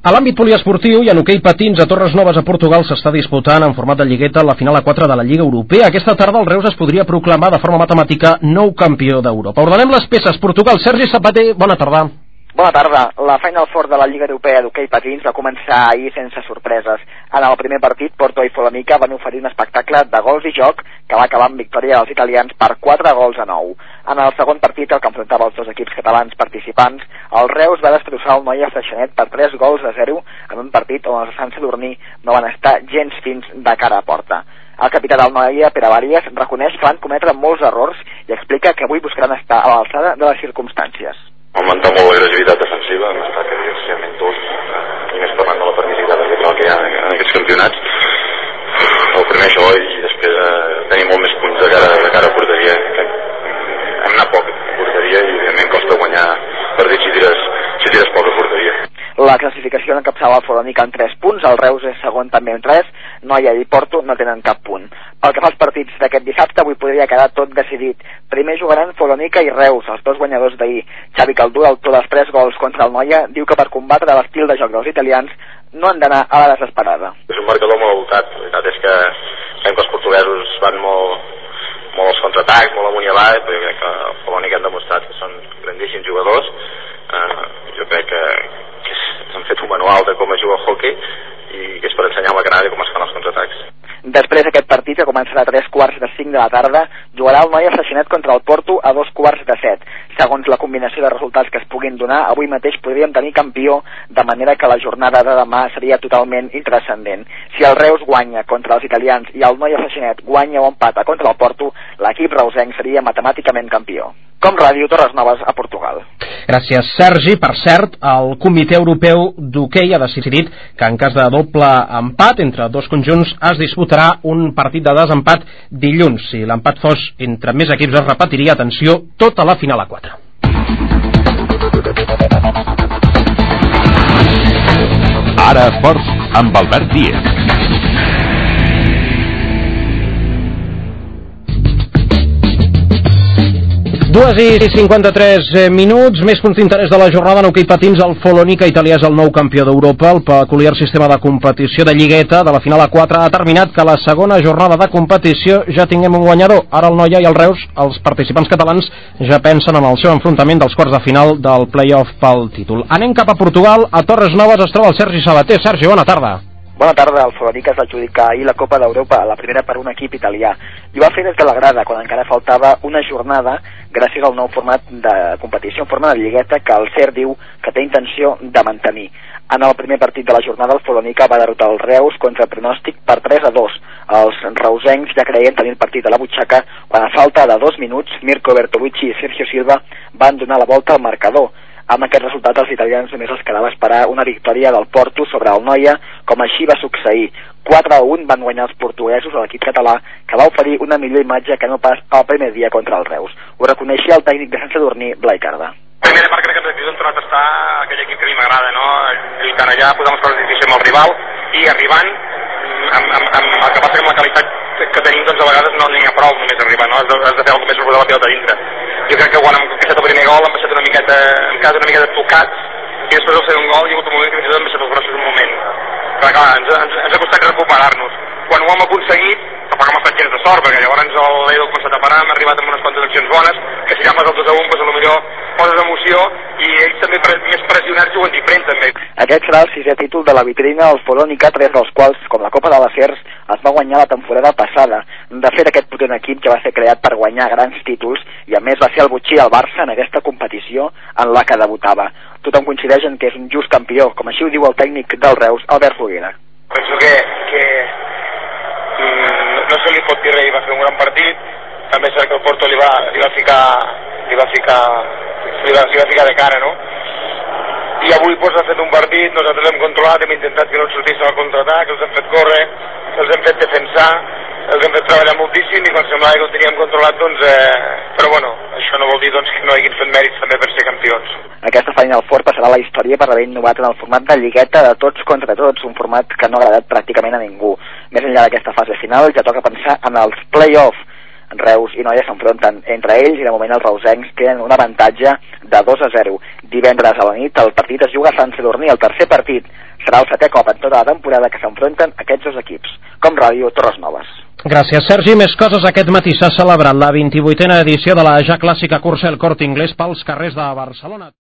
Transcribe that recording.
A l'àmbit poliesportiu i en hoquei patins a Torres Noves a Portugal s'està disputant en format de lligueta la final a 4 de la Lliga Europea. Aquesta tarda el Reus es podria proclamar de forma matemàtica nou campió d'Europa. Ordenem les peces. Portugal. Sergi Sabater, bona tarda. Bona tarda. La Final Four de la Lliga Europea d'hoquei patins va començar ahir sense sorpreses. En el primer partit, Porto i Follonica van oferir un espectacle de gols i joc que va acabar amb victòria dels italians per 4-9. En el segon partit, el que enfrontava els dos equips catalans participants, el Reus va destrossar el Noia Freixenet per 3-0 en un partit on els Sant Sadurní no van estar gens fins de cara a porta. El capità del Noia, Pere Bàries, reconeix que van cometre molts errors i explica que avui buscaran estar a l'alçada de les circumstàncies. Augmentar molt l'agressivitat defensiva, hem estat excessivament durs, i més parlant de la permissivitat arbitral que hi ha en aquests campionats. El primer això, i després tenir molt més punts de cara a porteria. Hem anat poc a porteria i evidentment costa guanyar partits si tires poc a porteria. La classificació encapçala el Follonica en 3 punts, el Reus és segon també en 3, Noia i Porto no tenen cap punt. Pel que fa als partits d'aquest dissabte, avui podria quedar tot decidit. Primer jugaran Follonica i Reus, els dos guanyadors d'ahir. Xavi Caldú, autor dels 3 gols contra el Noia, diu que per combatre l'estil de joc dels italians no han d'anar a la desesperada. És un marcador molt abocat, la veritat és que sabem que els portuguesos van molt als contraatacs, molt amunt i avall, però jo crec que el Follonica han demostrat que són grandíssims jugadors. Jo crec que s'han fet un manual de com es juga el hockey i que és per ensenyar a la canalla com es fan els contraatacs. Després d'aquest partit, que començarà a 3:45 de la tarda, jugarà el Noia Freixenet contra el Porto a 2:15. Segons la combinació de resultats que es puguin donar, avui mateix podríem tenir campió, de manera que la jornada de demà seria totalment intranscendent. Si el Reus guanya contra els italians i el Noia Freixenet guanya o empata contra el Porto, l'equip reusenc seria matemàticament campió. Com Ràdio, Torres Noves, a Portugal. Gràcies, Sergi. Per cert, el Comitè Europeu d'Hoquei ha decidit que en cas de doble empat entre dos conjunts es disputarà un partit de desempat dilluns. Si l'empat fos entre més equips es repetiria, atenció, tota la final a 4. Ara Esports amb Albert Díez. 2:53 minuts, més punts d'interès de la jornada en hoquei patins. El Follonica italià és el nou campió d'Europa. El peculiar sistema de competició de lligueta de la final a 4 ha determinat que a la segona jornada de competició ja tinguem un guanyador. Ara el Noia i el Reus, els participants catalans, ja pensen en el seu enfrontament dels quarts de final del play-off pel títol. Anem cap a Portugal. A Torres Noves es troba el Sergi Sabater. Sergi, bona tarda. Bona tarda. El Follonica es va adjudicar ahir la Copa d'Europa, la primera per un equip italià. I ho va fer des de la grada, quan encara faltava una jornada, gràcies al nou format de competició en forma de lligueta que el CER diu que té intenció de mantenir. En el primer partit de la jornada, el Follonica va derrotar el Reus contra pronòstic per 3-2. Els reusencs ja creien tenir el partit a la butxaca quan a falta de 2 minuts, Mirko Bertolucci i Sergio Silva van donar la volta al marcador. Amb aquest resultat, els italians només els quedava esperar una victòria del Porto sobre el Noia, com així va succeir. 4-1 van guanyar els portuguesos a l'equip català, que va oferir una millor imatge que no pas el primer dia contra el Reus. Ho reconeixia el tècnic de Sant Sadurní, Blai Carda. Primera part crec que ens hem tornat a estar aquell equip que a mi m'agrada, no? Lluitant allà, posant les coses difícils amb el rival i arribant, el que passa que amb la qualitat que tenim, doncs a vegades no n'hi ha prou només arribar, no? Has de fer alguna més per posar la pilota dintre. Jo crec que quan hem casat el primer gol hem passat una miqueta tocats i després al segon gol hi ha hagut un moment que fins i tot hem passat els braços un moment. Però clar, ens ha costat recuperar-nos. Quan ho hem aconseguit, tampoc hem estat gens de sort, perquè llavors l'Edo ha començat a parar, hem arribat amb unes quantes accions bones, que si llames el 2-1, doncs potser poses emoció, i ells també més pressionats juguen diferent també. Aquest serà el 6è títol de la vitrina, el Follonica, 3 dels quals, com la Copa de les Cers, es va guanyar la temporada passada. De fet, aquest potent equip ja va ser creat per guanyar grans títols i a més va ser el botxí al Barça en aquesta competició en la que debutava. Tothom coincideix en que és un just campió, com així ho diu el tècnic del Reus, Albert Folguera. Penso que no se li pot dir res, va fer un gran partit. També és cert que el Porto li va ficar de cara, no? I avui ha fet un partit, nosaltres hem controlat, hem intentat que no sortissin al contraatac, els hem fet córrer, els hem fet defensar, els hem fet treballar moltíssim i quan semblava que ho teníem controlat, però bueno, això no vol dir que no hagin fet mèrits també per ser campions. Aquesta Final Four passarà a la història per haver innovat en el format de lligueta de tots contra tots, un format que no ha agradat pràcticament a ningú. Més enllà d'aquesta fase final, ja toca pensar en els play-off. Reus i Noia s'enfronten entre ells i de moment els reusencs tenen un avantatge de 2-0. Divendres a la nit el partit es juga a Sant Sadurní, el tercer partit Serà el 7è cop en tota la temporada que s'enfronten aquests dos equips. Com Ràdio, Torres Noves. Gràcies, Sergi. Més coses. Aquest matí s'ha celebrat la 28a edició de la ja clàssica cursa El Corte Inglés pels carrers de Barcelona.